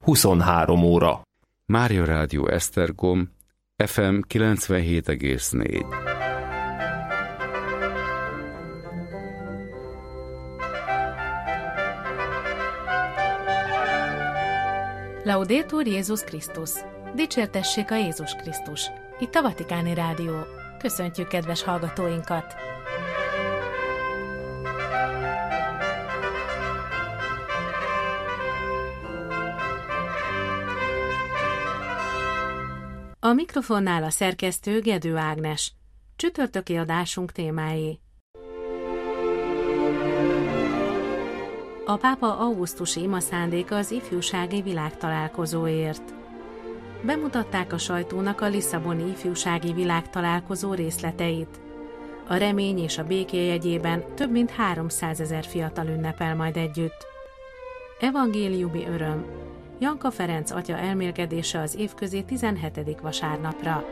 23 óra. Mária Rádió Esztergom, FM 97,4. Laudetur Jézus Krisztus! Dicsértessék a Jézus Krisztus! Itt a Vatikáni Rádió. Köszöntjük kedves hallgatóinkat! A mikrofonnál a szerkesztő Gedő Ágnes. Csütörtöki adásunk témái. A pápa augusztusi imaszándéka az ifjúsági világtalálkozóért. Bemutatták a sajtónak a lisszaboni ifjúsági világtalálkozó részleteit. A remény és a béké jegyében több mint 300 000 fiatal ünnepel majd együtt. Evangéliumi öröm. Janka Ferenc atya elmélkedése az évközi 17. vasárnapra.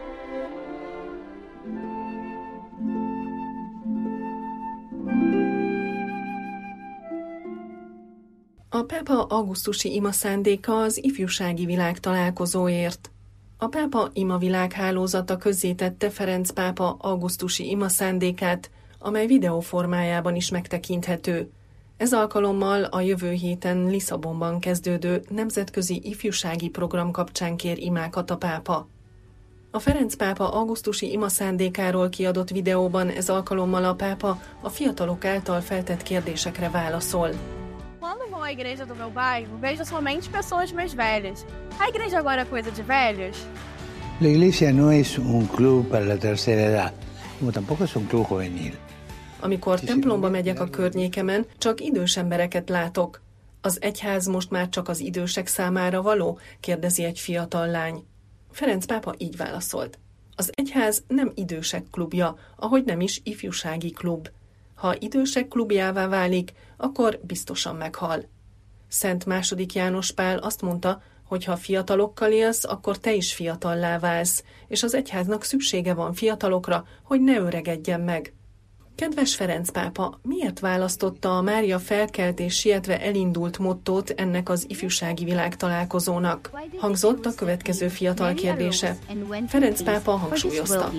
A pápa augusztusi imaszándéka az ifjúsági világtalálkozóért. A pápa imavilághálózata közzétette Ferenc pápa augusztusi imaszándékát, amely videóformájában is megtekinthető. Ez alkalommal a jövő héten Lisszabonban kezdődő nemzetközi ifjúsági program kapcsán kér imákat a pápa. A Ferenc pápa augusztusi imaszándékáról kiadott videóban ez alkalommal a pápa a fiatalok által feltett kérdésekre válaszol. Quando vou à igreja do meu bairro, vejo somente pessoas mais velhas. A igreja agora é coisa de velhos? La iglesia no es un club para la tercera edad, como tampoco es un club juvenil. Amikor templomba megyek a környékemen, csak idős embereket látok. Az egyház most már csak az idősek számára való? Kérdezi egy fiatal lány. Ferenc pápa így válaszolt. Az egyház nem idősek klubja, ahogy nem is ifjúsági klub. Ha idősek klubjává válik, akkor biztosan meghal. Szent II. János Pál azt mondta, hogy ha fiatalokkal élsz, akkor te is fiatallá válsz, és az egyháznak szüksége van fiatalokra, hogy ne öregedjen meg. Kedves Ferenc pápa, miért választotta a Mária felkelt és sietve elindult mottót ennek az ifjúsági világtalálkozónak? Hangzott a következő fiatal kérdése. Ferenc pápa hangsúlyozta.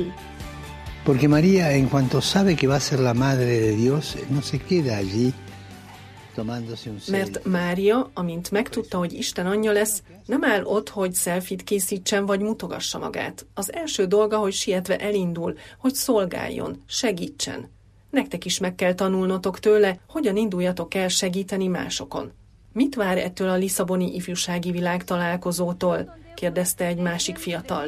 Porque María, en cuanto sabe que va a ser la madre de Dios, no se queda allí tomándose un selfie. Mert Mária, amint megtudta, hogy Isten anyja lesz, nem áll ott, hogy selfit készítsen vagy mutogassa magát. Az első dolga, hogy sietve elindul, hogy szolgáljon, segítsen. Nektek is meg kell tanulnotok tőle, hogyan induljatok el segíteni másokon. Mit vár ettől a lisszaboni ifjúsági világtalálkozótól? Kérdezte egy másik fiatal.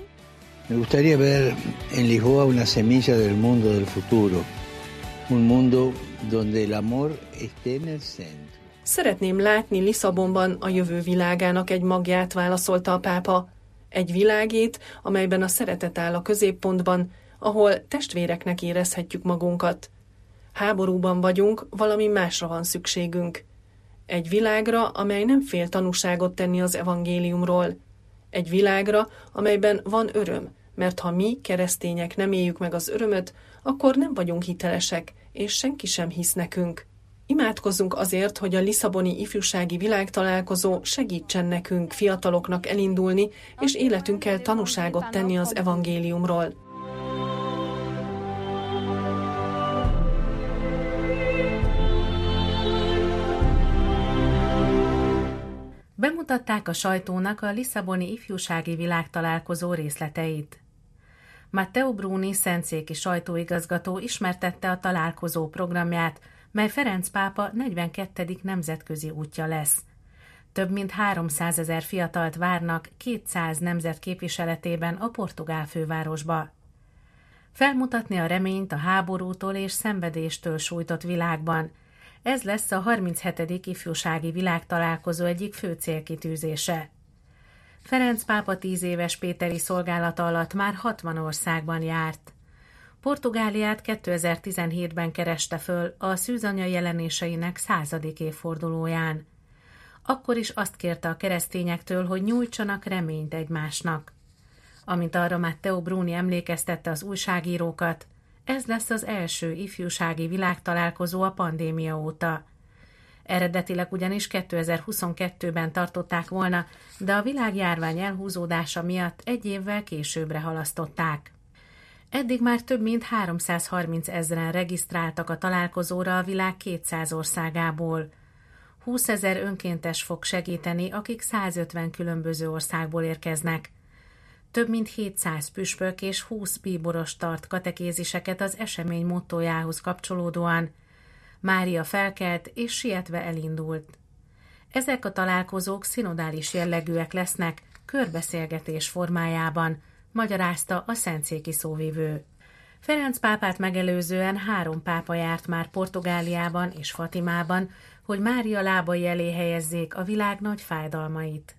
Me gustaría ver en Lisboa una semilla del mundo del futuro. Un mundo donde el amor esté en el centro. Szeretném látni Lisszabonban a jövő világának egy magját, válaszolta a pápa. Egy világét, amelyben a szeretet áll a középpontban, ahol testvéreknek érezhetjük magunkat. Háborúban vagyunk, valami másra van szükségünk. Egy világra, amely nem fél tanúságot tenni az evangéliumról. Egy világra, amelyben van öröm, mert ha mi, keresztények nem éljük meg az örömöt, akkor nem vagyunk hitelesek, és senki sem hisz nekünk. Imádkozzunk azért, hogy a lisszaboni ifjúsági világtalálkozó segítsen nekünk, fiataloknak elindulni, és életünkkel tanúságot tenni az evangéliumról. Bemutatták a sajtónak a lisszaboni ifjúsági világtalálkozó részleteit. Matteo Bruni szentszéki sajtóigazgató ismertette a találkozó programját, mely Ferenc pápa 42. nemzetközi útja lesz. Több mint 300 000 fiatalt várnak 200 nemzet képviseletében a portugál fővárosba. Felmutatni a reményt a háborútól és szenvedéstől sújtott világban. Ez lesz a 37. ifjúsági világtalálkozó egyik fő célkitűzése. Ferenc pápa 10 éves péteri szolgálata alatt már 60 országban járt. Portugáliát 2017-ben kereste föl a szűzanya jelenéseinek 100. évfordulóján. Akkor is azt kérte a keresztényektől, hogy nyújtsanak reményt egymásnak. Amint arra Matteo Bruni emlékeztette az újságírókat, ez lesz az első ifjúsági világtalálkozó a pandémia óta. Eredetileg ugyanis 2022-ben tartották volna, de a világjárvány elhúzódása miatt egy évvel későbbre halasztották. Eddig már több mint 330 000 regisztráltak a találkozóra a világ 200 országából. 20 000 önkéntes fog segíteni, akik 150 különböző országból érkeznek. Több mint 700 püspök és 20 bíboros tart katekéziseket az esemény mottójához kapcsolódóan. Mária felkelt és sietve elindult. Ezek a találkozók szinodális jellegűek lesznek, körbeszélgetés formájában, magyarázta a szentszéki szóvivő. Ferenc pápát megelőzően 3 pápa járt már Portugáliában és Fatimában, hogy Mária lábai elé helyezzék a világ nagy fájdalmait.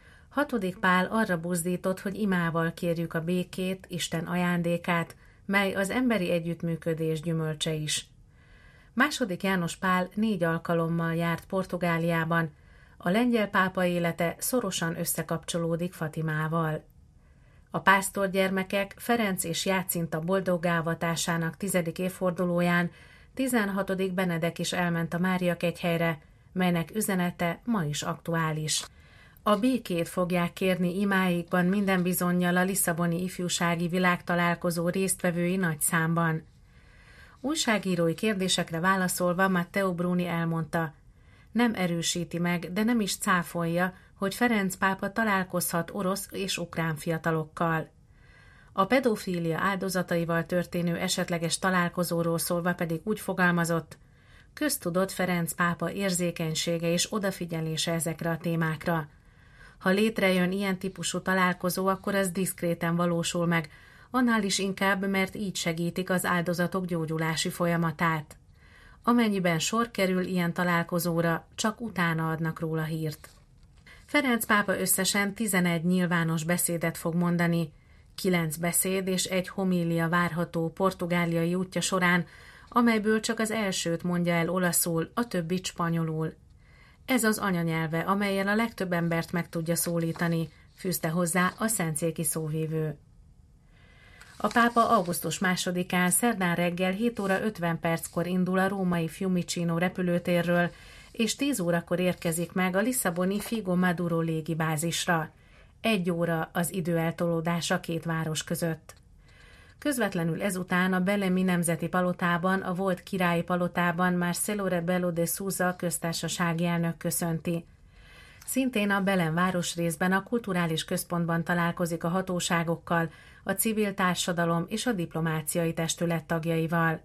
6. Pál arra buzdított, hogy imával kérjük a békét, Isten ajándékát, mely az emberi együttműködés gyümölcse is. 2. János Pál 4 alkalommal járt Portugáliában, a lengyel pápa élete szorosan összekapcsolódik Fatimával. A pásztorgyermekek Ferenc és Jácinta boldoggá-avatásának 10. évfordulóján 16. Benedek is elment a Mária kegyhelyre, melynek üzenete ma is aktuális. A békét fogják kérni imáikban minden bizonnyal a Lisszaboni ifjúsági világtalálkozó résztvevői nagy számban. Újságírói kérdésekre válaszolva Matteo Bruni elmondta, nem erősíti meg, de nem is cáfolja, hogy Ferenc pápa találkozhat orosz és ukrán fiatalokkal. A pedofília áldozataival történő esetleges találkozóról szólva pedig úgy fogalmazott, köztudott Ferenc pápa érzékenysége és odafigyelése ezekre a témákra. Ha létrejön ilyen típusú találkozó, akkor ez diszkréten valósul meg, annál is inkább, mert így segítik az áldozatok gyógyulási folyamatát. Amennyiben sor kerül ilyen találkozóra, csak utána adnak róla hírt. Ferenc pápa összesen 11 nyilvános beszédet fog mondani, 9 beszéd és 1 homília várható portugáliai útja során, amelyből csak az elsőt mondja el olaszul, a többit spanyolul. Ez az anyanyelve, amellyel a legtöbb embert meg tudja szólítani, fűzte hozzá a szentszéki szóvivő. A pápa augusztus 2-án szerdán reggel 7 óra 50 perckor indul a római Fiumicino repülőtérről, és 10 órakor érkezik meg a lisszaboni Figo Maduro légibázisra. 1 óra az időeltolódása 2 város között. Közvetlenül ezután a Belemi Nemzeti Palotában, a volt királyi palotában Marcelo Rebelo de Sousa köztársasági elnök köszönti. Szintén a Belem városrészben a kulturális központban találkozik a hatóságokkal, a civil társadalom és a diplomáciai testület tagjaival.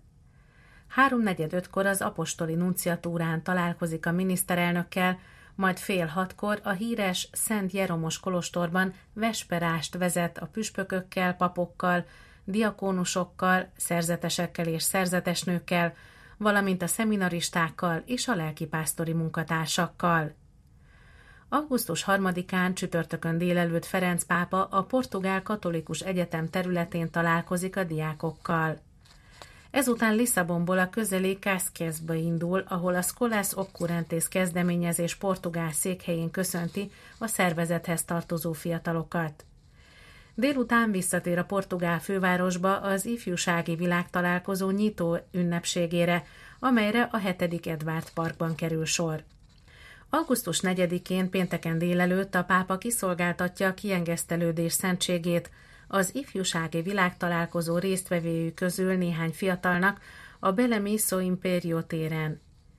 3:45-kor az apostoli nunciatúrán találkozik a miniszterelnökkel, majd 5:30 a híres Szent Jeromos kolostorban vesperást vezet a püspökökkel, papokkal, diakónusokkal, szerzetesekkel és szerzetesnőkkel, valamint a szeminaristákkal és a lelkipásztori munkatársakkal. Augusztus 3-án csütörtökön délelőtt Ferenc pápa a Portugál Katolikus Egyetem területén találkozik a diákokkal. Ezután Lisszabonból a közeli Casquesbe indul, ahol a Scholas Occurrentes kezdeményezés portugál székhelyén köszönti a szervezethez tartozó fiatalokat. Délután visszatér a portugál fővárosba az ifjúsági világtalálkozó nyitó ünnepségére, amelyre a 7. Edward Parkban kerül sor. Augusztus 4-én pénteken délelőtt a pápa kiszolgáltatja a kiengesztelődés szentségét, az ifjúsági világtalálkozó résztvevői közül néhány fiatalnak a Belemiso Imperio téren.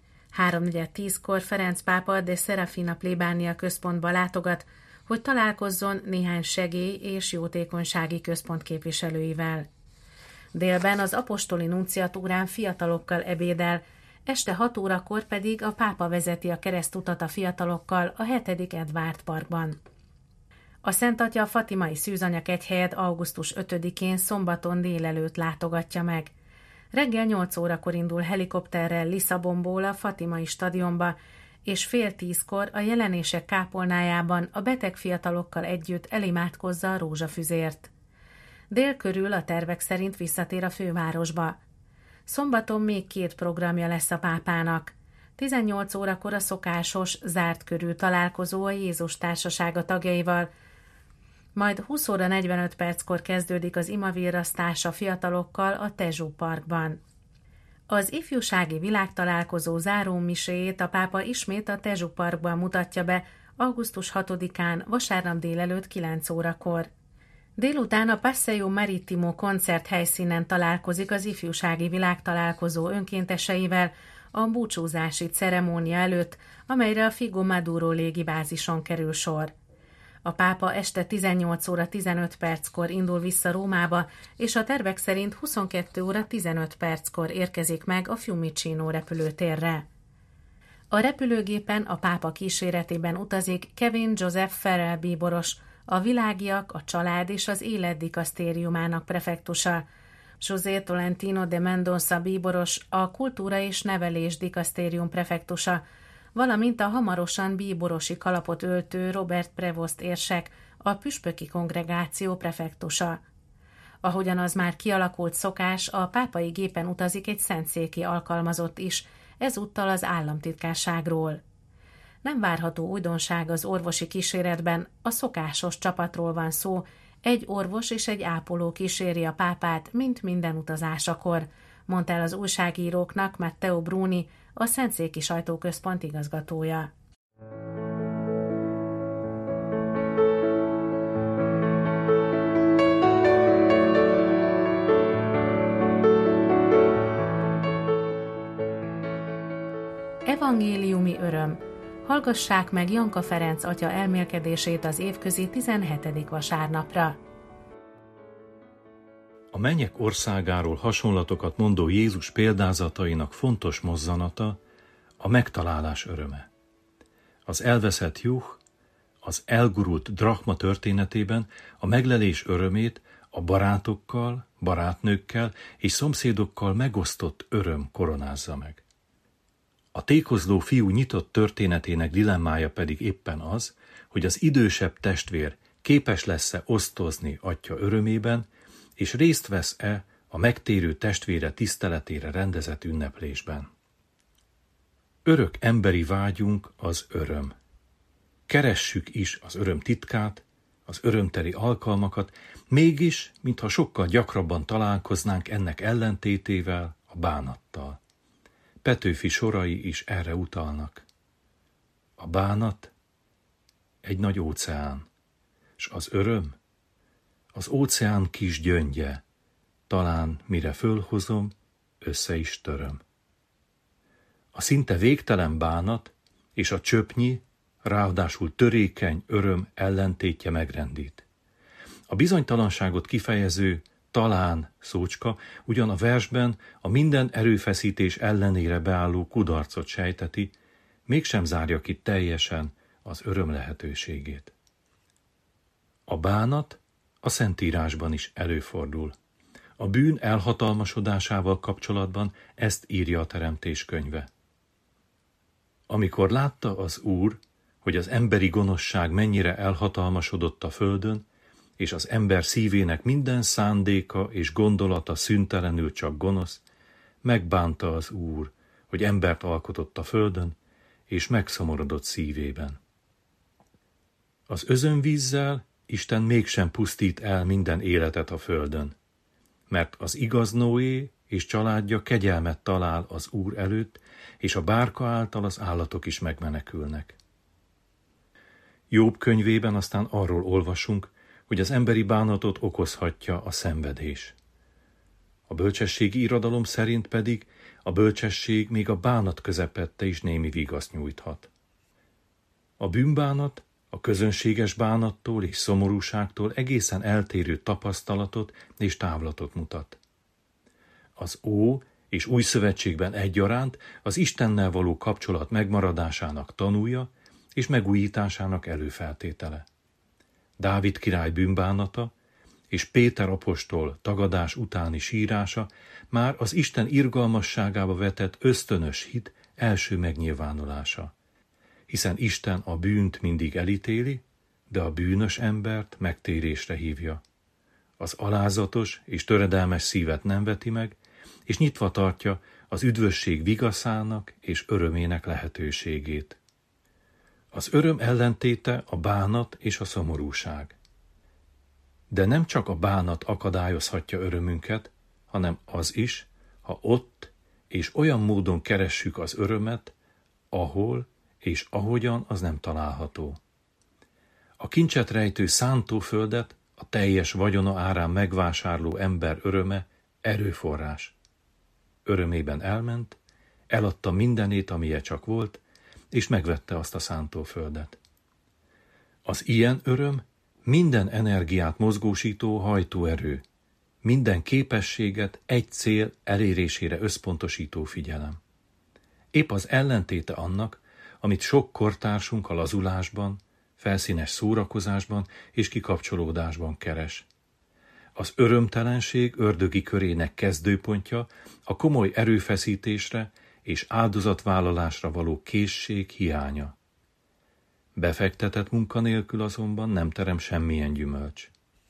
3:10-kor Ferenc pápa de Serafina plébánia központba látogat, hogy találkozzon néhány segély- és jótékonysági központ képviselőivel. Délben az apostoli nunciatúrán fiatalokkal ebédel, este 6 órakor pedig a pápa vezeti a keresztutat a fiatalokkal a 7. Edward Parkban. A Szent Atya a fatimai Szűzanya kegyhelyet augusztus 5-én szombaton délelőtt látogatja meg. Reggel 8 órakor indul helikopterrel Lisszabonból a fatimai stadionba, és 9:30 a Jelenések kápolnájában a beteg fiatalokkal együtt elimádkozza a rózsafüzért. Dél körül a tervek szerint visszatér a fővárosba. Szombaton még 2 programja lesz a pápának. 18 órakor a szokásos, zárt körű találkozó a Jézus társasága tagjaival, majd 20 óra 45 perckor kezdődik az imavirrasztás a fiatalokkal a Tezsú parkban. Az ifjúsági világtalálkozó zárómiséjét a pápa ismét a Tezsuk Parkban mutatja be augusztus 6-án, vasárnap délelőtt 9 órakor. Délután a Passeio Marittimo koncert helyszínen találkozik az ifjúsági világtalálkozó önkénteseivel a búcsúzási ceremónia előtt, amelyre a Figo Maduro légibázison kerül sor. A pápa este 18 óra 15 perckor indul vissza Rómába, és a tervek szerint 22 óra 15 perckor érkezik meg a Fiumicino repülőtérre. A repülőgépen a pápa kíséretében utazik Kevin Joseph Farrell bíboros, a Világiak, a Család és az Élet dikasztériumának prefektusa, José Tolentino de Mendoza bíboros, a Kultúra és Nevelés dikasztérium prefektusa, valamint a hamarosan bíborosi kalapot öltő Robert Prevost érsek, a Püspöki Kongregáció prefektusa. Ahogyan az már kialakult szokás, a pápai gépen utazik egy szentszéki alkalmazott is, ezúttal az államtitkárságról. Nem várható újdonság az orvosi kíséretben, a szokásos csapatról van szó, egy orvos és egy ápoló kíséri a pápát, mint minden utazásakor, mondta el az újságíróknak Matteo Bruni, a Szentszéki Sajtóközpont igazgatója. Evangéliumi öröm. Hallgassák meg Janka Ferenc atya elmélkedését az évközi 17. vasárnapra. A mennyek országáról hasonlatokat mondó Jézus példázatainak fontos mozzanata a megtalálás öröme. Az elveszett juh, az elgurult drachma történetében a meglelés örömét a barátokkal, barátnőkkel és szomszédokkal megosztott öröm koronázza meg. A tékozló fiú nyitott történetének dilemmája pedig éppen az, hogy az idősebb testvér képes lesz-e osztozni atya örömében, és részt vesz-e a megtérő testvére tiszteletére rendezett ünneplésben. Örök emberi vágyunk az öröm. Keressük is az öröm titkát, az örömteli alkalmakat, mégis, mintha sokkal gyakrabban találkoznánk ennek ellentétével, a bánattal. Petőfi sorai is erre utalnak. A bánat egy nagy óceán, s az öröm az óceán kis gyöngye, talán mire fölhozom, össze is töröm. A szinte végtelen bánat és a csöpnyi, ráadásul törékeny öröm ellentétje megrendít. A bizonytalanságot kifejező talán szócska ugyan a versben a minden erőfeszítés ellenére beálló kudarcot sejteti, mégsem zárja ki teljesen az öröm lehetőségét. A bánat a Szentírásban is előfordul. A bűn elhatalmasodásával kapcsolatban ezt írja a Teremtés könyve. Amikor látta az Úr, hogy az emberi gonoszság mennyire elhatalmasodott a földön, és az ember szívének minden szándéka és gondolata szüntelenül csak gonosz, megbánta az Úr, hogy embert alkotott a földön, és megszomorodott szívében. Az özönvízzel Isten mégsem pusztít el minden életet a földön, mert az igaz Noé és családja kegyelmet talál az Úr előtt, és a bárka által az állatok is megmenekülnek. Jobb könyvében aztán arról olvasunk, hogy az emberi bánatot okozhatja a szenvedés. A bölcsességi irodalom szerint pedig a bölcsesség még a bánat közepette is némi vigaszt nyújthat. A bűnbánat a közönséges bánattól és szomorúságtól egészen eltérő tapasztalatot és távlatot mutat. Az Ó és Új Szövetségben egyaránt az Istennel való kapcsolat megmaradásának tanúja és megújításának előfeltétele. Dávid király bűnbánata és Péter apostol tagadás utáni sírása már az Isten irgalmasságába vetett ösztönös hit első megnyilvánulása, hiszen Isten a bűnt mindig elítéli, de a bűnös embert megtérésre hívja. Az alázatos és töredelmes szívet nem veti meg, és nyitva tartja az üdvösség vigaszának és örömének lehetőségét. Az öröm ellentéte a bánat és a szomorúság. De nem csak a bánat akadályozhatja örömünket, hanem az is, ha ott és olyan módon keressük az örömet, ahol és ahogyan az nem található. A kincset rejtő szántóföldet a teljes vagyona árán megvásárló ember öröme erőforrás. Örömében elment, eladta mindenét, amilyen csak volt, és megvette azt a szántóföldet. Az ilyen öröm minden energiát mozgósító hajtóerő, minden képességet egy cél elérésére összpontosító figyelem. Épp az ellentéte annak, amit sok kortársunk a lazulásban, felszínes szórakozásban és kikapcsolódásban keres. Az örömtelenség ördögi körének kezdőpontja a komoly erőfeszítésre és áldozatvállalásra való készség hiánya. Befektetett munka nélkül azonban nem terem semmilyen gyümölcs.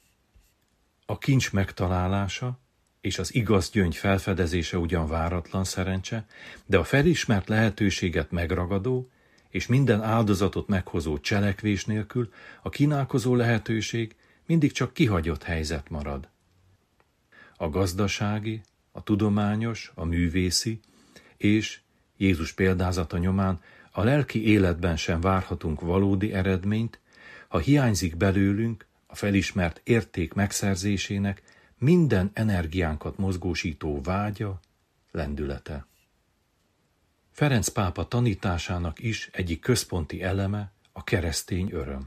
A kincs megtalálása és az igaz gyöngy felfedezése ugyan váratlan szerencse, de a felismert lehetőséget megragadó és minden áldozatot meghozó cselekvés nélkül a kínálkozó lehetőség mindig csak kihagyott helyzet marad. A gazdasági, a tudományos, a művészi és Jézus példázata nyomán a lelki életben sem várhatunk valódi eredményt, ha hiányzik belőlünk a felismert érték megszerzésének minden energiánkat mozgósító vágya, lendülete. Ferenc pápa tanításának is egyik központi eleme a keresztény öröm.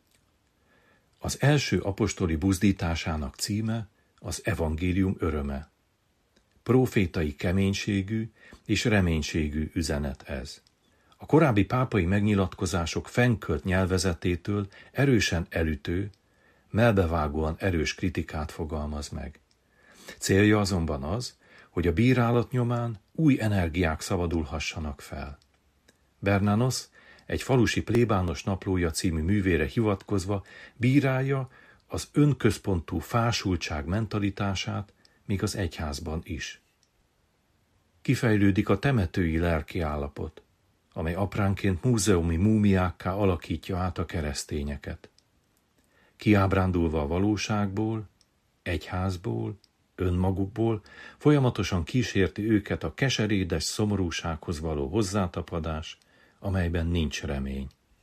Az első apostoli buzdításának címe az evangélium öröme. Prófétai keménységű és reménységű üzenet ez. A korábbi pápai megnyilatkozások fennkölt nyelvezetétől erősen elütő, mellbevágóan erős kritikát fogalmaz meg. Célja azonban az, hogy a bírálat nyomán új energiák szabadulhassanak fel. Bernanos egy falusi plébános naplója című művére hivatkozva bírálja az önközpontú fásultság mentalitását, még az egyházban is. Kifejlődik a temetői lelkiállapot, amely apránként múzeumi múmiákká alakítja át a keresztényeket. Kiábrándulva a valóságból, egyházból, önmagukból, folyamatosan kísérti őket a keserédes szomorúsághoz való hozzátapadás, amelyben nincs remény.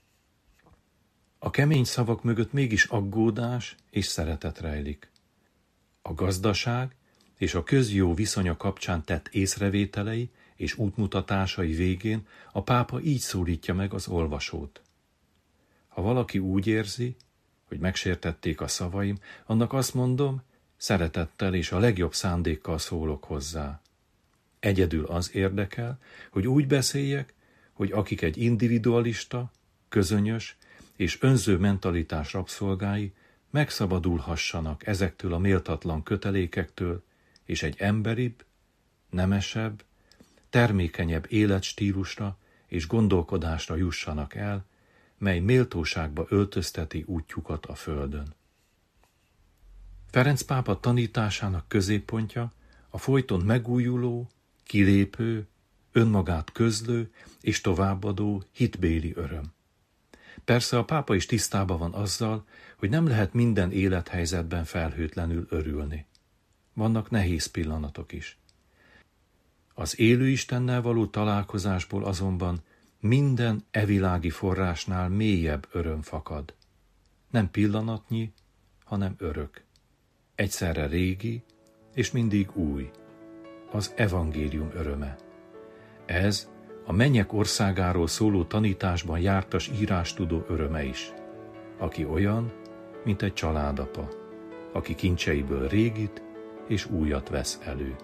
A kemény szavak mögött mégis aggódás és szeretet rejlik. A gazdaság és a közjó viszonya kapcsán tett észrevételei és útmutatásai végén a pápa így szólítja meg az olvasót. Ha valaki úgy érzi, hogy megsértették a szavaim, annak azt mondom, szeretettel és a legjobb szándékkal szólok hozzá. Egyedül az érdekel, hogy úgy beszéljek, hogy akik egy individualista, közönyös és önző mentalitás rabszolgái megszabadulhassanak ezektől a méltatlan kötelékektől, és egy emberibb, nemesebb, termékenyebb életstílusra és gondolkodásra jussanak el, mely méltóságba öltözteti útjukat a földön. Ferenc pápa tanításának középpontja a folyton megújuló, kilépő, önmagát közlő és továbbadó hitbéli öröm. Persze a pápa is tisztában van azzal, hogy nem lehet minden élethelyzetben felhőtlenül örülni. Vannak nehéz pillanatok is. Az élő Istennel való találkozásból azonban minden evilági forrásnál mélyebb öröm fakad. Nem pillanatnyi, hanem örök. Egyszerre régi és mindig új. Az evangélium öröme. Ez a mennyek országáról szóló tanításban jártas írástudó öröme is, aki olyan, mint egy családapa, aki kincseiből régit és újat vesz elő.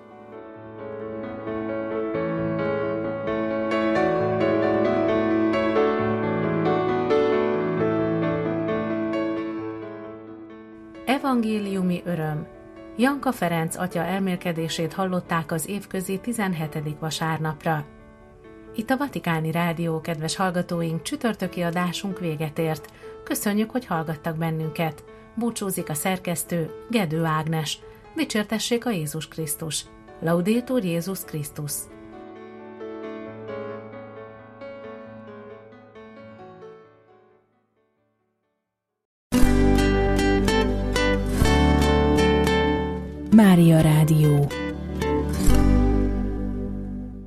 Evangéliumi öröm. Janka Ferenc atya elmélkedését hallották az évközi 17. vasárnapra. Itt a Vatikáni Rádió, kedves hallgatóink, csütörtöki adásunk véget ért. Köszönjük, hogy hallgattak bennünket. Búcsúzik a szerkesztő, Gedő Ágnes. Dicsértessék a Jézus Krisztus. Laudetur Jézus Krisztus. Mária Rádió.